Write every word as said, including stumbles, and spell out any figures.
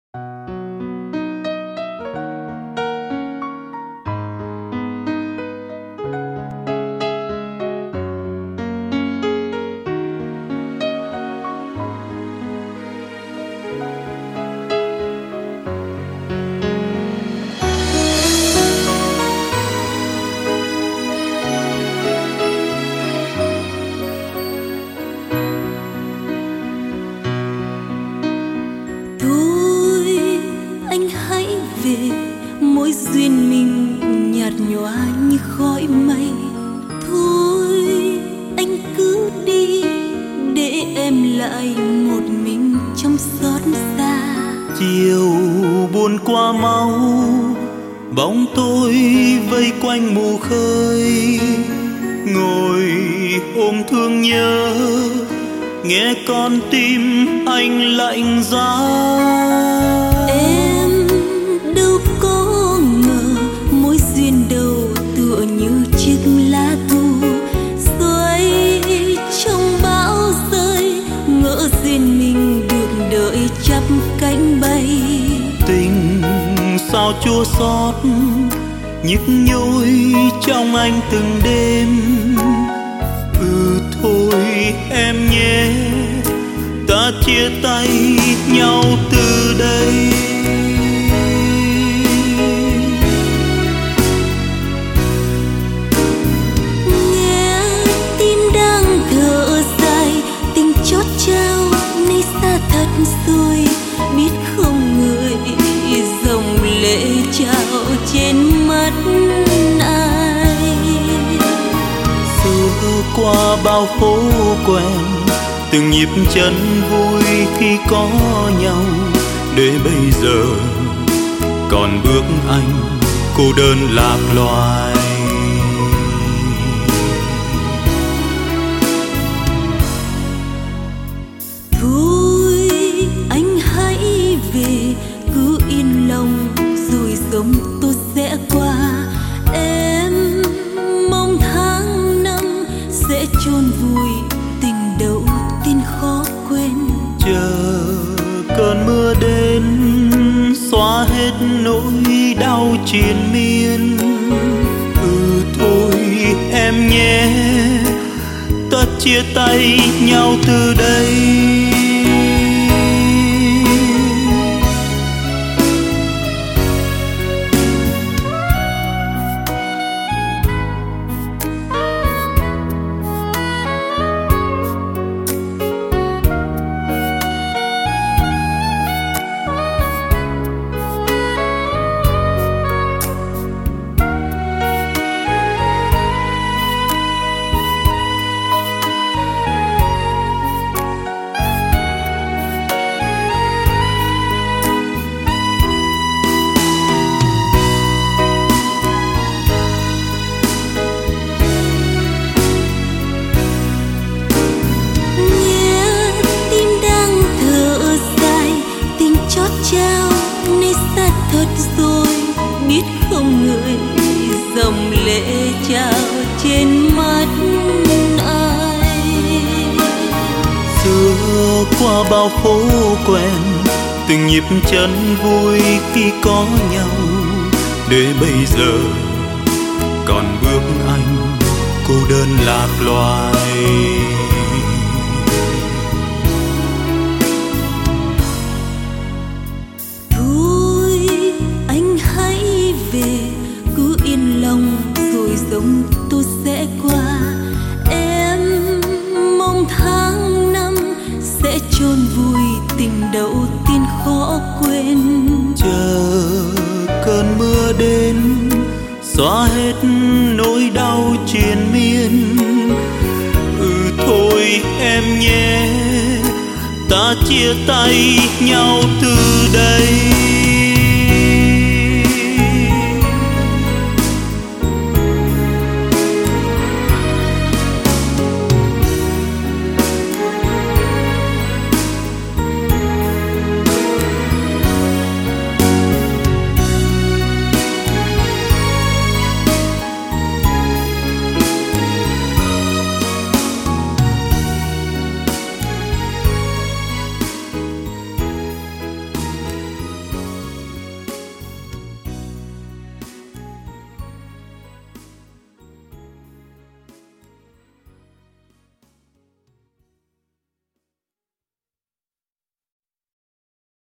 mối duyên mình nhạt nhòa như khói mây. Thôi anh cứ đi để em lại một mình trong xót xa. Chiều buồn qua mau, bóng tôi vây quanh mù khơi. Ngồi ôm thương nhớ, nghe con tim anh lạnh giá. Em đâu có ngờ mối duyên đầu tựa như chiếc lá thu rơi trong bão rơi. Ngỡ duyên mình được đợi chắp cánh bay. Tình sao chua xót nhức nhối trong anh từng đêm. Ừ thôi em nhé, ta chia tay nhau từ đây. Nghe tim đang thở dài, tình chót trao nay xa thật rồi. Biết không người dòng lệ trào trên mắt ai. Xưa qua bao phố quen, từng nhịp chân vui khi có nhau. Để bây giờ còn bước anh cô đơn lạc loài. Thôi anh hãy về, cứ yên lòng rồi sống tôi sẽ qua. Em mong tháng năm sẽ chôn vùi tình đầu tiên khó quên. Chờ cơn mưa đến xóa hết nỗi đau triền miên. Ừ thôi em nhé, ta chia tay nhau từ đây. Biết không người dòng lệ trào trên mắt ai. Xưa qua bao phố quen, từng nhịp chân vui khi có nhau. Để bây giờ còn bước anh cô đơn lạc loài. Cứ yên lòng rồi sống tôi sẽ qua. Em mong tháng năm sẽ chôn vùi tình đầu tiên khó quên. Chờ cơn mưa đến xóa hết nỗi đau triền miên. Ừ thôi em nhé, ta chia tay nhau từ